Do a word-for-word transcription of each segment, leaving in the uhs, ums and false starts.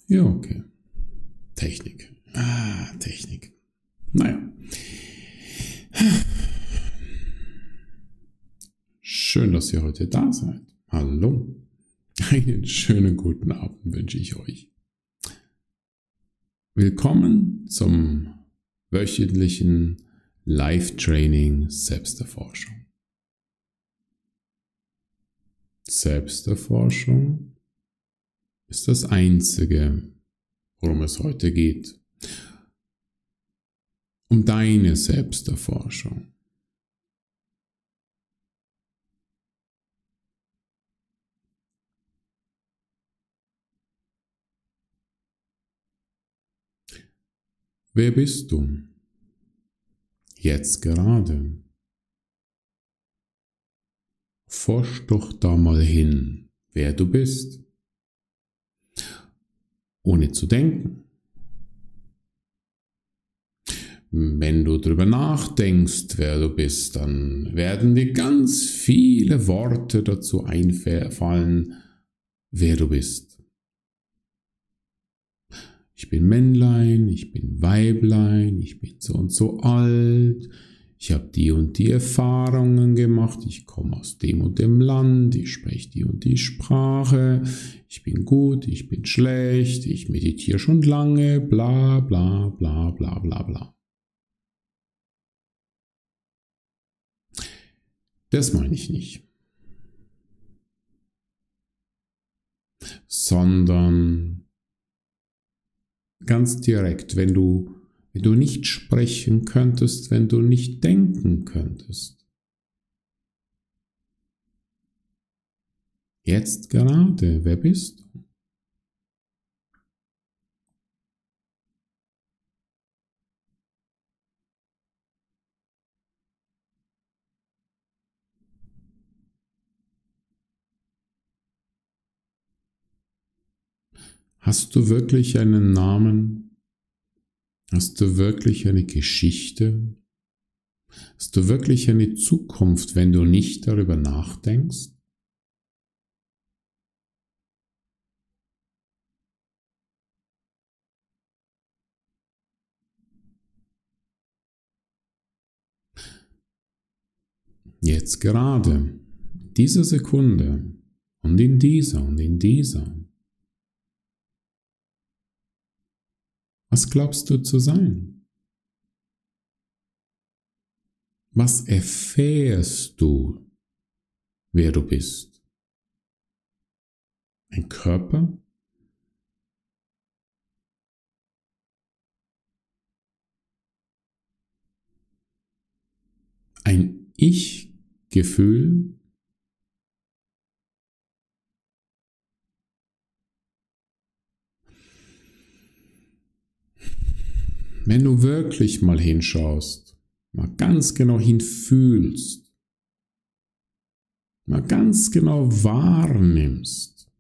Ja, okay. Technik. Ah, Technik. Naja. Schön, dass ihr heute da seid. Hallo. Einen schönen guten Abend wünsche ich euch. Willkommen zum wöchentlichen Live-Training Selbsterforschung. Selbsterforschung ist das Einzige, worum es heute geht. Um deine Selbsterforschung. Wer bist du? Jetzt gerade. Forsch doch da mal hin, wer du bist. Ohne zu denken. Wenn du drüber nachdenkst, wer du bist, dann werden dir ganz viele Worte dazu einfallen, wer du bist. Ich bin Männlein, ich bin Weiblein, ich bin so und so alt, ich habe die und die Erfahrungen gemacht, ich komme aus dem und dem Land, ich spreche die und die Sprache, ich bin gut, ich bin schlecht, ich meditiere schon lange, bla bla bla bla bla bla. Das meine ich nicht. Sondern ganz direkt, wenn du, wenn du nicht sprechen könntest, wenn du nicht denken könntest. Jetzt gerade, wer bist du? Hast du wirklich einen Namen? Hast du wirklich eine Geschichte? Hast du wirklich eine Zukunft, wenn du nicht darüber nachdenkst? Jetzt gerade, diese Sekunde und in dieser und in dieser. Was glaubst du zu sein? Was erfährst du, wer du bist? Ein Körper? Ein Ich-Gefühl? Wenn du wirklich mal hinschaust, mal ganz genau hinfühlst, mal ganz genau wahrnimmst,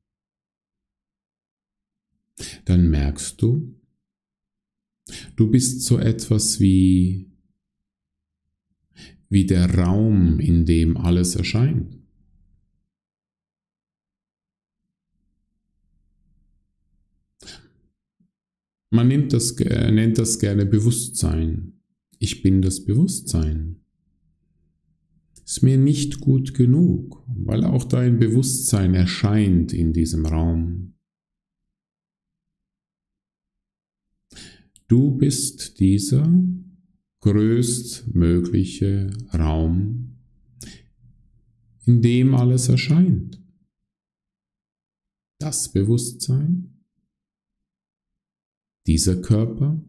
dann merkst du, du bist so etwas wie, wie der Raum, in dem alles erscheint. Man nennt das, nennt das gerne Bewusstsein. Ich bin das Bewusstsein. Ist mir nicht gut genug, weil auch dein Bewusstsein erscheint in diesem Raum. Du bist dieser größtmögliche Raum, in dem alles erscheint. Das Bewusstsein, dieser Körper,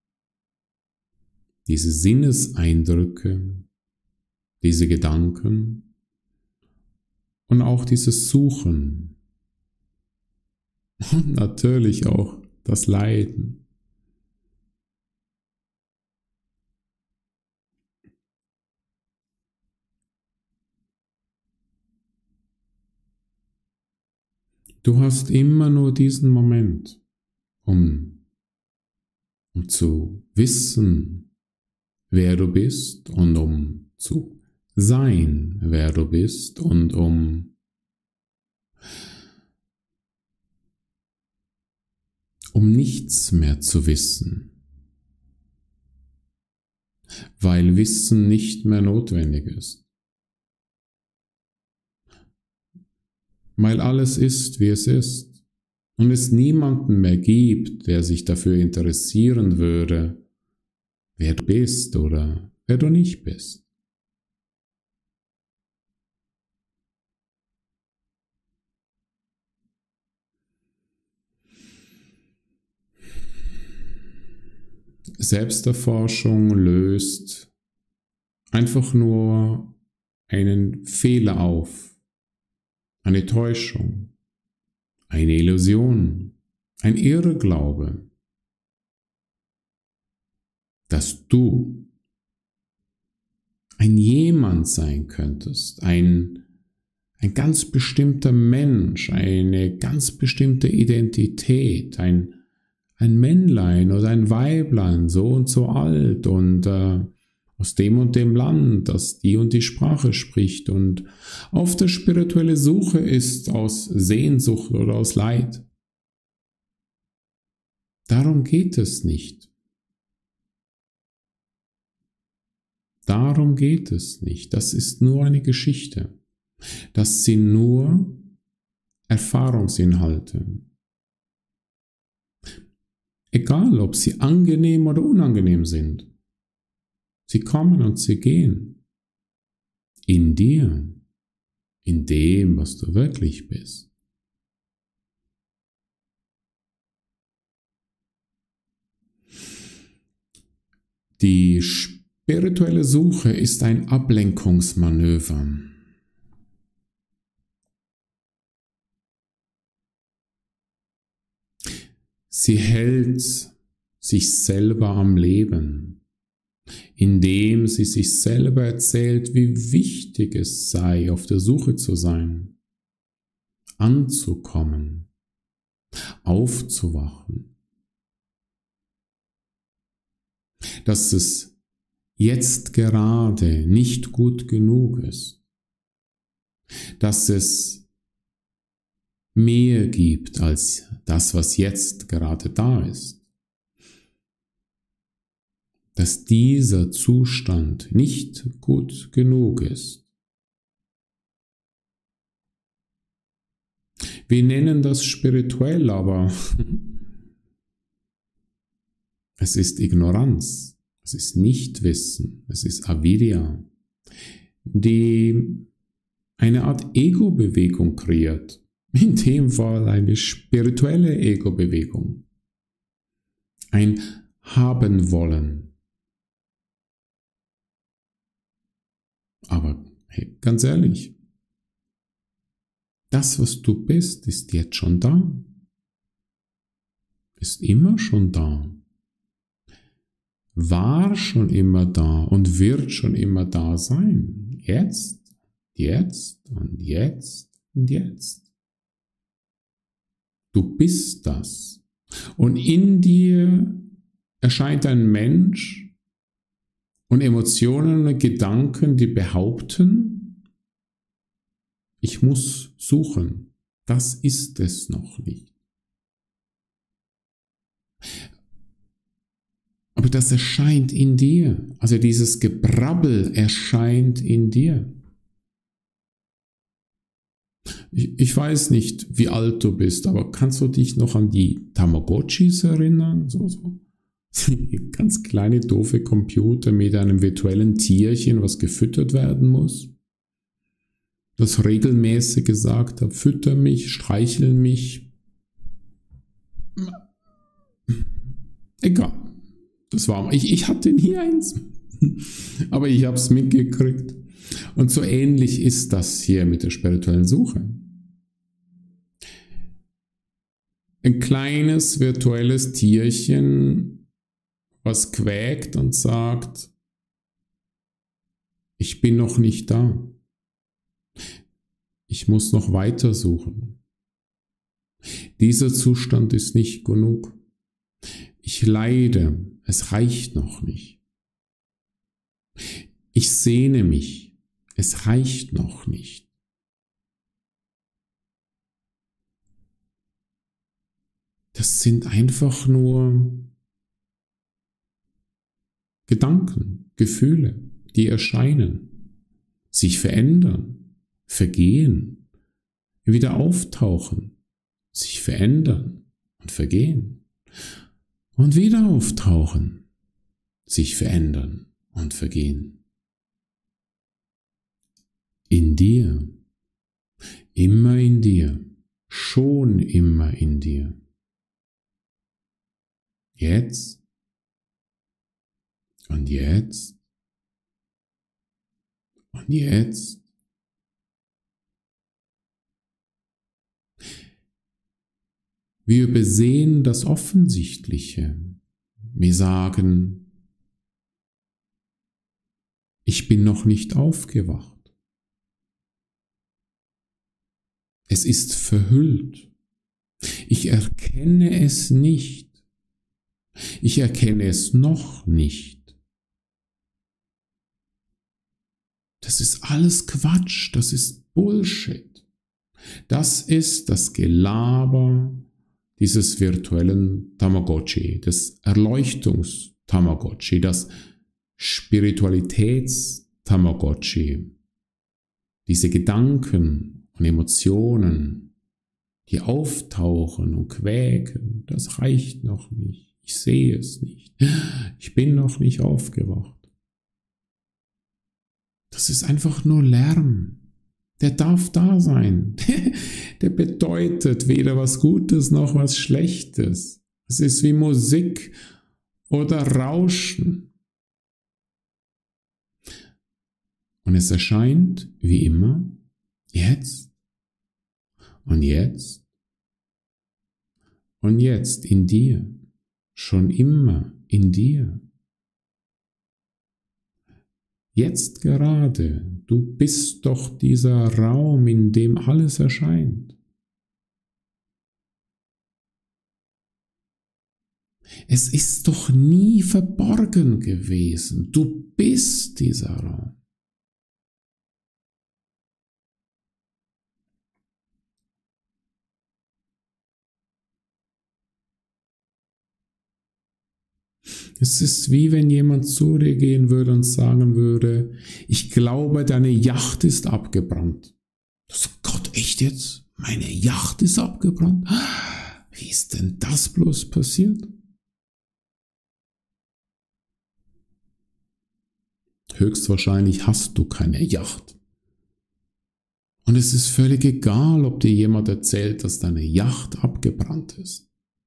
diese Sinneseindrücke, diese Gedanken und auch dieses Suchen und natürlich auch das Leiden. Du hast immer nur diesen Moment, um, um zu wissen, wer du bist und um zu sein, wer du bist und um um nichts mehr zu wissen, weil Wissen nicht mehr notwendig ist. Weil alles ist, wie es ist und es niemanden mehr gibt, der sich dafür interessieren würde, wer du bist oder wer du nicht bist. Selbsterforschung löst einfach nur einen Fehler auf, eine Täuschung, eine Illusion, ein Irrglaube, dass du ein Jemand sein könntest, ein, ein ganz bestimmter Mensch, eine ganz bestimmte Identität, ein Ein Männlein oder ein Weiblein, so und so alt und äh, aus dem und dem Land, das die und die Sprache spricht und auf der spirituellen Suche ist aus Sehnsucht oder aus Leid. Darum geht es nicht. Darum geht es nicht. Das ist nur eine Geschichte. Das sind nur Erfahrungsinhalte. Egal, ob sie angenehm oder unangenehm sind. Sie kommen und sie gehen. In dir. In dem, was du wirklich bist. Die spirituelle Suche ist ein Ablenkungsmanöver. Sie hält sich selber am Leben, indem sie sich selber erzählt, wie wichtig es sei, auf der Suche zu sein, anzukommen, aufzuwachen, dass es jetzt gerade nicht gut genug ist, dass es mehr gibt als das, was jetzt gerade da ist. Dass dieser Zustand nicht gut genug ist. Wir nennen das spirituell, aber es ist Ignoranz, es ist Nichtwissen, es ist Avidya, die eine Art Ego-Bewegung kreiert. In dem Fall eine spirituelle Ego-Bewegung. Ein Haben wollen. Aber hey, ganz ehrlich, das, was du bist, ist jetzt schon da. Ist immer schon da. War schon immer da und wird schon immer da sein. Jetzt, jetzt und jetzt und jetzt. Du bist das. Und in dir erscheint ein Mensch und Emotionen und Gedanken, die behaupten, ich muss suchen. Das ist es noch nicht. Aber das erscheint in dir. Also dieses Gebrabbel erscheint in dir. Ich, ich weiß nicht, wie alt du bist, aber kannst du dich noch an die Tamagotchis erinnern? So, so. Ganz kleine, doofe Computer mit einem virtuellen Tierchen, was gefüttert werden muss. Das regelmäßig gesagt hat, fütter mich, streichel mich. Egal. Das war, ich, ich hatte nie eins. Aber ich habe es mitgekriegt. Und so ähnlich ist das hier mit der spirituellen Suche. Ein kleines virtuelles Tierchen, was quäkt und sagt, ich bin noch nicht da. Ich muss noch weiter suchen. Dieser Zustand ist nicht genug. Ich leide, es reicht noch nicht. Ich sehne mich, es reicht noch nicht. Das sind einfach nur Gedanken, Gefühle, die erscheinen, sich verändern, vergehen, wieder auftauchen, sich verändern und vergehen und wieder auftauchen, sich verändern und vergehen. In dir, immer in dir, schon immer in dir. Jetzt und jetzt und jetzt. Wir übersehen das Offensichtliche. Wir sagen, ich bin noch nicht aufgewacht. Es ist verhüllt. Ich erkenne es nicht. Ich erkenne es noch nicht. Das ist alles Quatsch, das ist Bullshit. Das ist das Gelaber dieses virtuellen Tamagotchi, des Erleuchtungs-Tamagotchi, das Spiritualitäts-Tamagotchi. Diese Gedanken und Emotionen, die auftauchen und quäken, das reicht noch nicht. Ich sehe es nicht. Ich bin noch nicht aufgewacht. Das ist einfach nur Lärm. Der darf da sein. Der bedeutet weder was Gutes noch was Schlechtes. Es ist wie Musik oder Rauschen. Und es erscheint wie immer jetzt und jetzt und jetzt in dir. Schon immer in dir. Jetzt gerade, du bist doch dieser Raum, in dem alles erscheint. Es ist doch nie verborgen gewesen. Du bist dieser Raum. Es ist wie wenn jemand zu dir gehen würde und sagen würde, ich glaube, deine Yacht ist abgebrannt. Das Gott, echt jetzt? Meine Yacht ist abgebrannt? Wie ist denn das bloß passiert? Höchstwahrscheinlich hast du keine Yacht. Und es ist völlig egal, ob dir jemand erzählt, dass deine Yacht abgebrannt ist.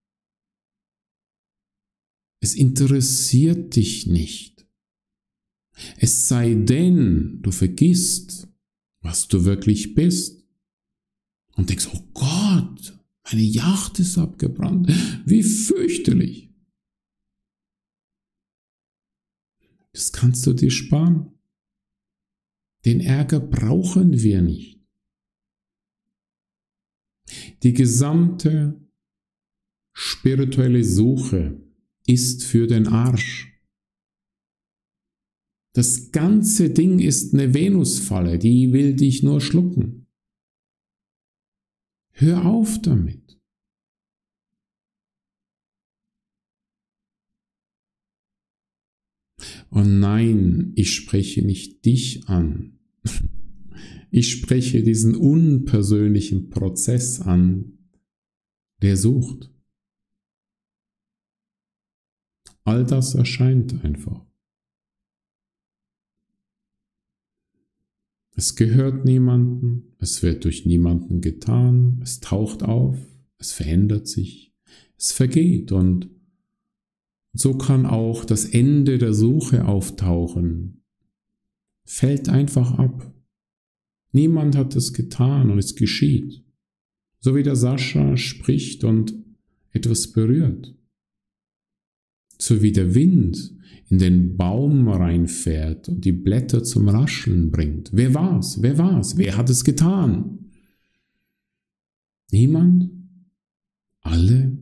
Es interessiert dich nicht. Es sei denn, du vergisst, was du wirklich bist. Und denkst, oh Gott, meine Yacht ist abgebrannt. Wie fürchterlich. Das kannst du dir sparen. Den Ärger brauchen wir nicht. Die gesamte spirituelle Suche ist für den Arsch. Das ganze Ding ist eine Venusfalle, die will dich nur schlucken. Hör auf damit. Und nein, ich spreche nicht dich an. Ich spreche diesen unpersönlichen Prozess an, der sucht. All das erscheint einfach. Es gehört niemandem, es wird durch niemanden getan, es taucht auf, es verändert sich, es vergeht und so kann auch das Ende der Suche auftauchen. Fällt einfach ab. Niemand hat es getan und es geschieht. So wie der Sascha spricht und etwas berührt. So wie der Wind in den Baum reinfährt und die Blätter zum Rascheln bringt. Wer war's? Wer war's? Wer hat es getan? Niemand? Alle?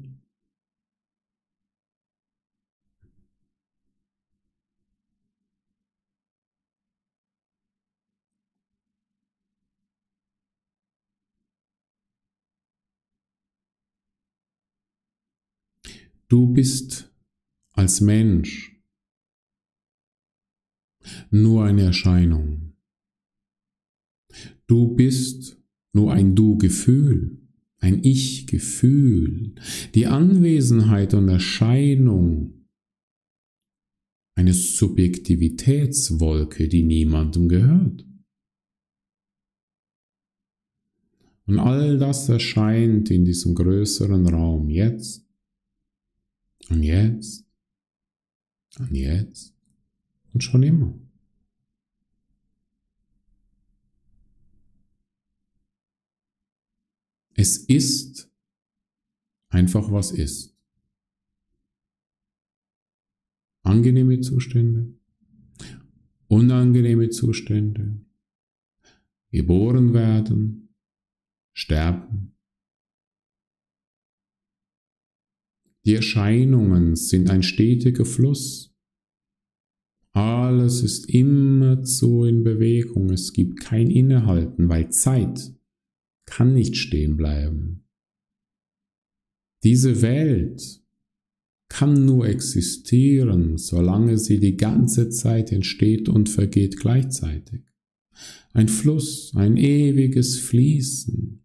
Du bist als Mensch nur eine Erscheinung. Du bist nur ein Du-Gefühl, ein Ich-Gefühl, die Anwesenheit und Erscheinung eine Subjektivitätswolke, die niemandem gehört. Und all das erscheint in diesem größeren Raum jetzt und jetzt und jetzt und schon immer. Es ist einfach, was ist. Angenehme Zustände, unangenehme Zustände, geboren werden, sterben. Die Erscheinungen sind ein stetiger Fluss. Alles ist immerzu in Bewegung. Es gibt kein Innehalten, weil Zeit kann nicht stehen bleiben. Diese Welt kann nur existieren, solange sie die ganze Zeit entsteht und vergeht gleichzeitig. Ein Fluss, ein ewiges Fließen.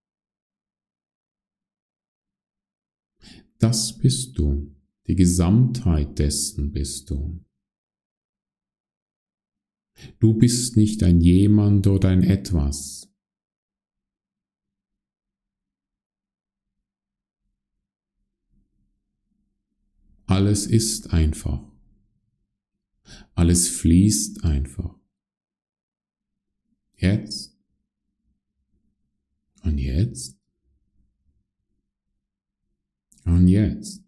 Das bist du, die Gesamtheit dessen bist du. Du bist nicht ein Jemand oder ein Etwas. Alles ist einfach. Alles fließt einfach. Jetzt und jetzt und jetzt.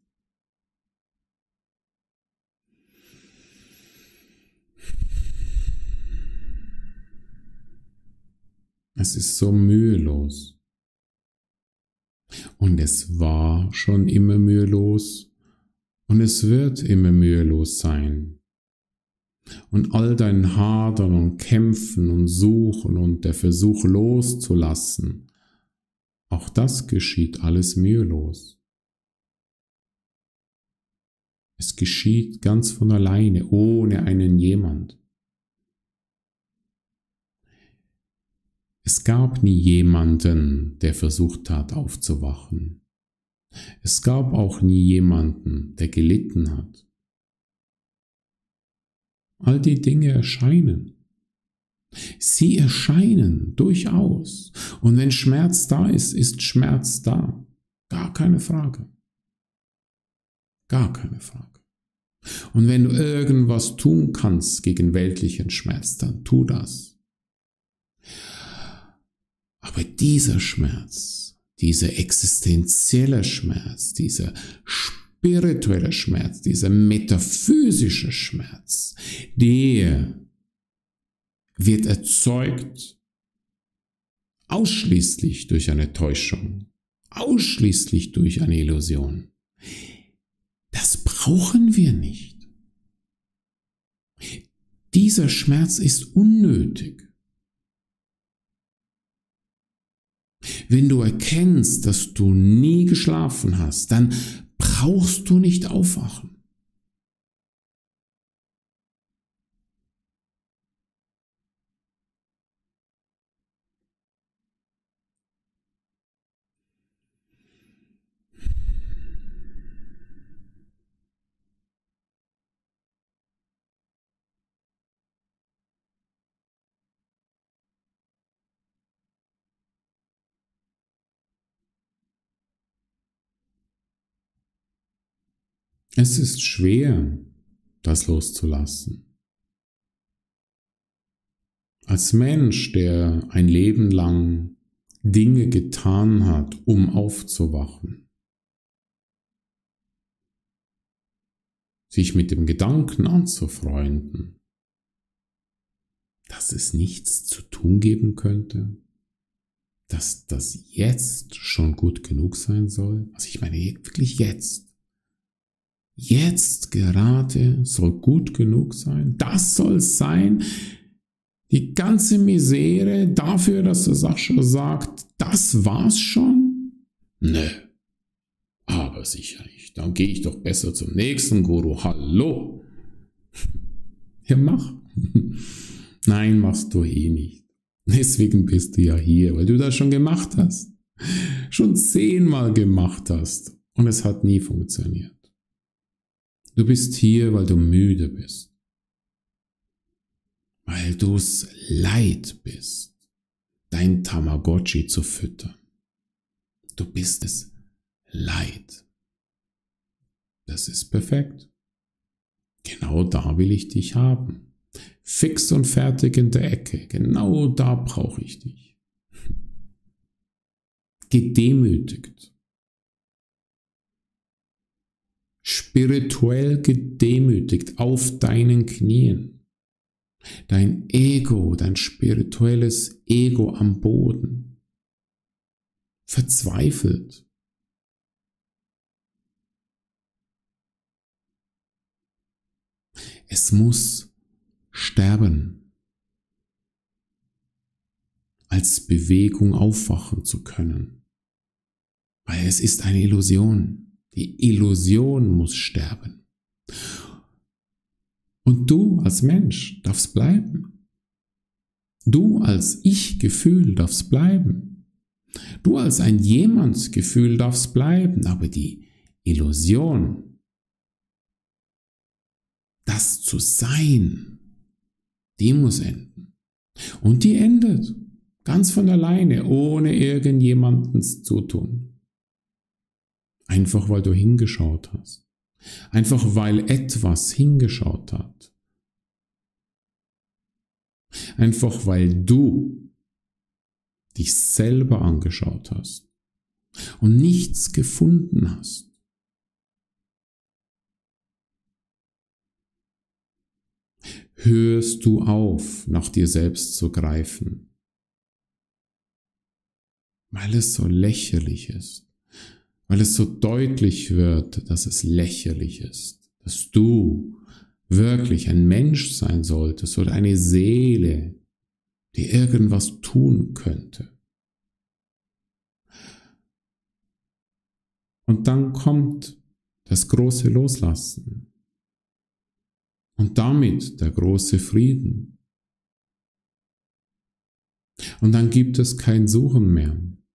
Es ist so mühelos. Und es war schon immer mühelos. Und es wird immer mühelos sein. Und all dein Hadern und Kämpfen und Suchen und der Versuch loszulassen, auch das geschieht alles mühelos. Es geschieht ganz von alleine, ohne einen jemand. Es gab nie jemanden, der versucht hat aufzuwachen. Es gab auch nie jemanden, der gelitten hat. All die Dinge erscheinen. Sie erscheinen durchaus. Und wenn Schmerz da ist, ist Schmerz da. Gar keine Frage. Gar keine Frage. Und wenn du irgendwas tun kannst gegen weltlichen Schmerz, dann tu das. Aber dieser Schmerz, dieser existenzielle Schmerz, dieser spirituelle Schmerz, dieser metaphysische Schmerz, der wird erzeugt ausschließlich durch eine Täuschung, ausschließlich durch eine Illusion. Das brauchen wir nicht. Dieser Schmerz ist unnötig. Wenn du erkennst, dass du nie geschlafen hast, dann brauchst du nicht aufwachen. Es ist schwer, das loszulassen. Als Mensch, der ein Leben lang Dinge getan hat, um aufzuwachen, sich mit dem Gedanken anzufreunden, dass es nichts zu tun geben könnte, dass das jetzt schon gut genug sein soll. Also ich meine wirklich jetzt. Jetzt gerade soll gut genug sein. Das soll sein. Die ganze Misere dafür, dass der Sascha sagt, das war's schon? Nö. Aber sicher nicht. Dann gehe ich doch besser zum nächsten Guru. Hallo? Ja, mach. Nein, machst du eh nicht. Deswegen bist du ja hier, weil du das schon gemacht hast. Schon zehnmal gemacht hast. Und es hat nie funktioniert. Du bist hier, weil du müde bist. Weil du es leid bist, dein Tamagotchi zu füttern. Du bist es leid. Das ist perfekt. Genau da will ich dich haben. Fix und fertig in der Ecke. Genau da brauche ich dich. Gedemütigt. Spirituell gedemütigt auf deinen Knien. Dein Ego, dein spirituelles Ego am Boden. Verzweifelt. Es muss sterben, als Bewegung aufwachen zu können. Weil es ist eine Illusion. Die Illusion muss sterben. Und du als Mensch darfst bleiben. Du als Ich-Gefühl darfst bleiben. Du als ein Jemand-Gefühl darfst bleiben. Aber die Illusion, das zu sein, die muss enden. Und die endet ganz von alleine, ohne irgendjemandens Zutun. Einfach weil du hingeschaut hast. Einfach weil etwas hingeschaut hat. Einfach weil du dich selber angeschaut hast und nichts gefunden hast. Hörst du auf, nach dir selbst zu greifen, weil es so lächerlich ist. Weil es so deutlich wird, dass es lächerlich ist, dass du wirklich ein Mensch sein solltest oder eine Seele, die irgendwas tun könnte. Und dann kommt das große Loslassen und damit der große Frieden. Und dann gibt es kein Suchen mehr.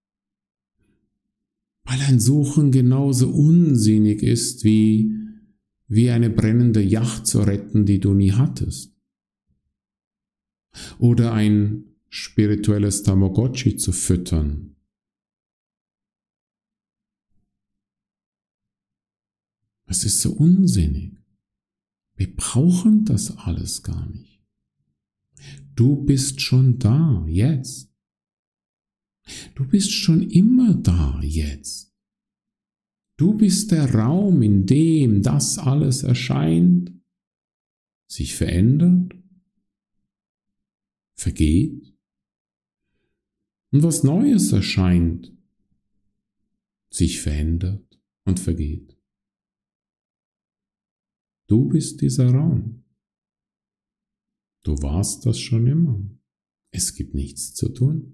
Weil ein Suchen genauso unsinnig ist, wie, wie eine brennende Yacht zu retten, die du nie hattest. Oder ein spirituelles Tamagotchi zu füttern. Es ist so unsinnig. Wir brauchen das alles gar nicht. Du bist schon da, jetzt. Du bist schon immer da jetzt. Du bist der Raum, in dem das alles erscheint, sich verändert, vergeht und was Neues erscheint, sich verändert und vergeht. Du bist dieser Raum. Du warst das schon immer. Es gibt nichts zu tun.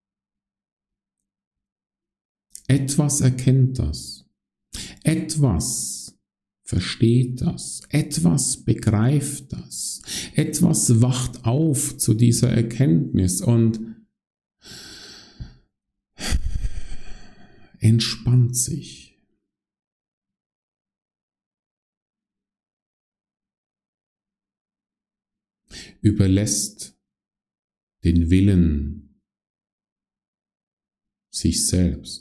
Etwas erkennt das. Etwas versteht das. Etwas begreift das. Etwas wacht auf zu dieser Erkenntnis und entspannt sich. Überlässt den Willen sich selbst.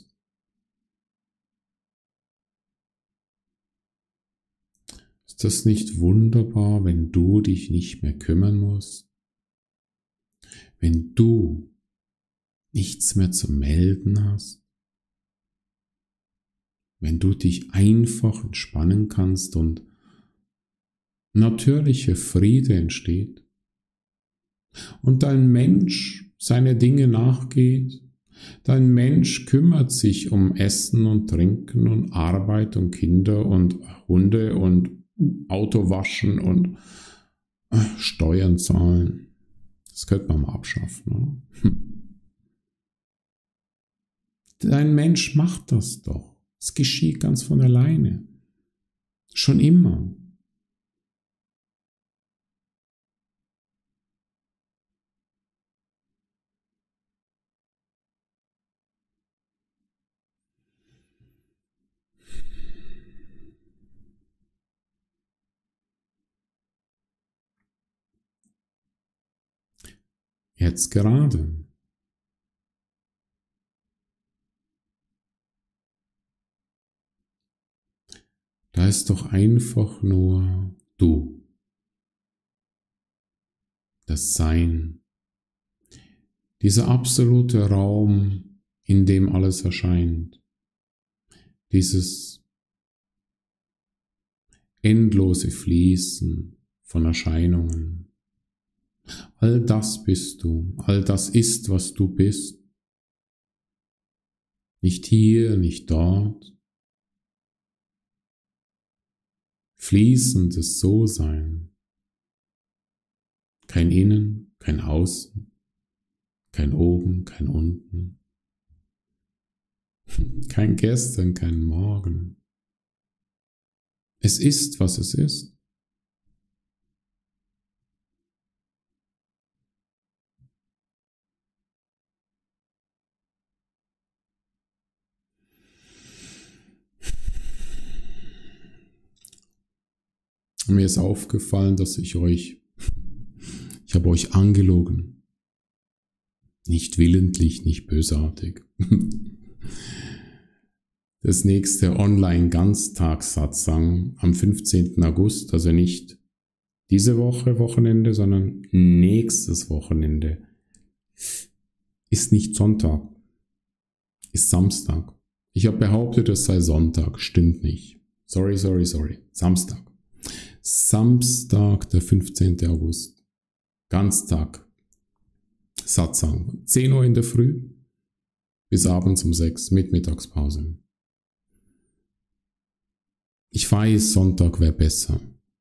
Ist das nicht wunderbar, wenn du dich nicht mehr kümmern musst? Wenn du nichts mehr zu melden hast? Wenn du dich einfach entspannen kannst und natürlicher Friede entsteht und dein Mensch seine Dinge nachgeht, dein Mensch kümmert sich um Essen und Trinken und Arbeit und Kinder und Hunde und Auto waschen und Steuern zahlen. Das könnte man mal abschaffen, oder? Dein Mensch macht das doch. Es geschieht ganz von alleine. Schon immer. Jetzt gerade. Da ist doch einfach nur du. Das Sein. Dieser absolute Raum, in dem alles erscheint. Dieses endlose Fließen von Erscheinungen. All das bist du, all das ist, was du bist. Nicht hier, nicht dort. Fließendes So-Sein. Kein Innen, kein Außen, kein Oben, kein Unten. Kein Gestern, kein Morgen. Es ist, was es ist. Mir ist aufgefallen, dass ich euch, ich habe euch angelogen. Nicht willentlich, nicht bösartig. Das nächste Online-Ganztagssatzang am fünfzehnten August, also nicht diese Woche Wochenende, sondern nächstes Wochenende, ist nicht Sonntag, ist Samstag. Ich habe behauptet, es sei Sonntag, stimmt nicht. Sorry, sorry, sorry, Samstag. Samstag, der fünfzehnten August, Ganztag, Satzang, zehn Uhr in der Früh bis abends um sechs mit Mittagspause. Ich weiß, Sonntag wäre besser.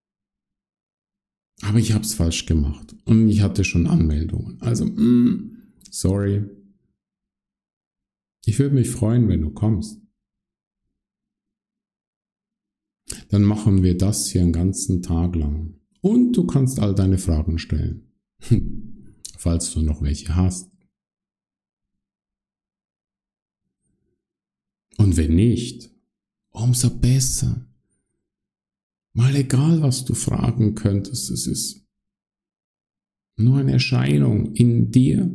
Aber ich habe es falsch gemacht und ich hatte schon Anmeldungen. Also, mm, sorry. Ich würde mich freuen, wenn du kommst. Dann machen wir das hier einen ganzen Tag lang. Und du kannst all deine Fragen stellen, falls du noch welche hast. Und wenn nicht, umso besser. Mal egal, was du fragen könntest, es ist nur eine Erscheinung in dir.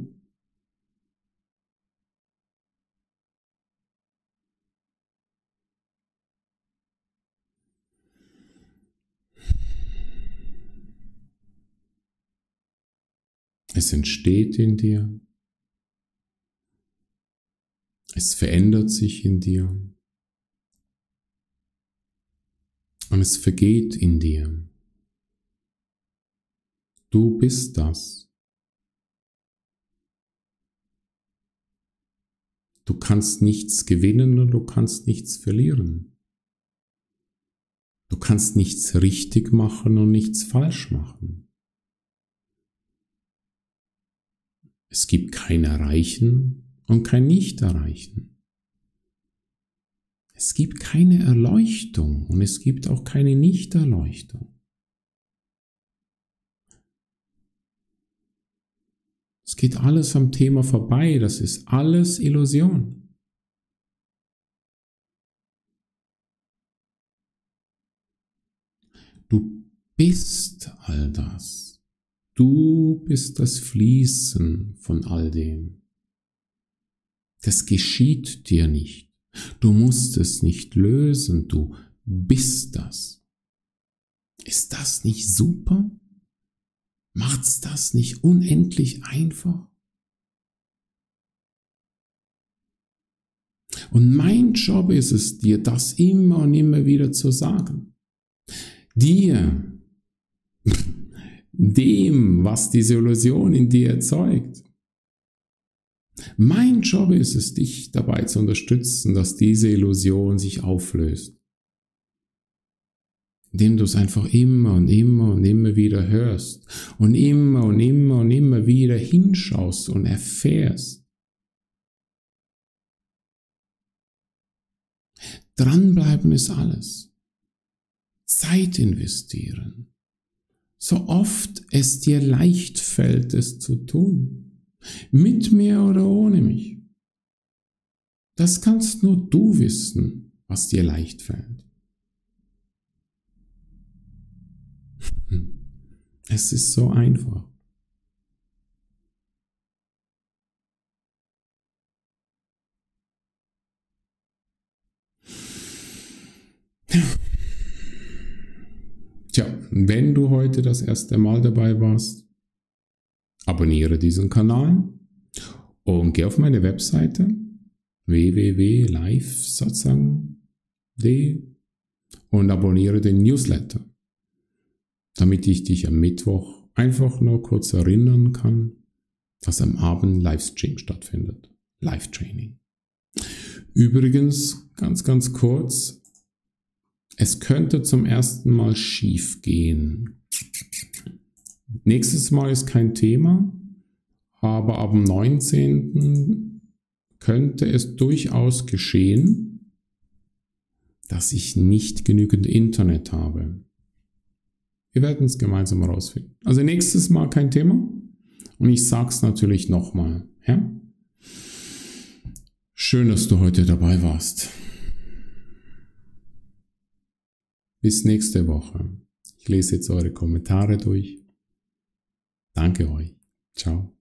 Es entsteht in dir. Es verändert sich in dir. Und es vergeht in dir. Du bist das. Du kannst nichts gewinnen und du kannst nichts verlieren. Du kannst nichts richtig machen und nichts falsch machen. Es gibt kein Erreichen und kein Nicht-Erreichen. Es gibt keine Erleuchtung und es gibt auch keine Nichterleuchtung. Es geht alles am Thema vorbei, das ist alles Illusion. Du bist all das. Du bist das Fließen von all dem. Das geschieht dir nicht. Du musst es nicht lösen, du bist das. Ist das nicht super? Macht's das nicht unendlich einfach? Und mein Job ist es, dir das immer und immer wieder zu sagen. Dir, dem, was diese Illusion in dir erzeugt. Mein Job ist es, dich dabei zu unterstützen, dass diese Illusion sich auflöst. Indem du es einfach immer und immer und immer wieder hörst und immer und immer und immer wieder hinschaust und erfährst. Dranbleiben ist alles. Zeit investieren. So oft es dir leicht fällt, es zu tun. Mit mir oder ohne mich. Das kannst nur du wissen, was dir leicht fällt. Es ist so einfach. Tja, wenn du heute das erste Mal dabei warst, abonniere diesen Kanal und geh auf meine Webseite w w w punkt live sozusagen punkt de und abonniere den Newsletter, damit ich dich am Mittwoch einfach nur kurz erinnern kann, dass am Abend Livestream stattfindet. Live-Training. Übrigens, ganz, ganz kurz, es könnte zum ersten Mal schief gehen. Nächstes Mal ist kein Thema, aber ab dem neunzehnten könnte es durchaus geschehen, dass ich nicht genügend Internet habe. Wir werden es gemeinsam herausfinden. Also nächstes Mal kein Thema und ich sage es natürlich nochmal. Ja? Schön, dass du heute dabei warst. Bis nächste Woche. Ich lese jetzt eure Kommentare durch. Danke euch. Ciao.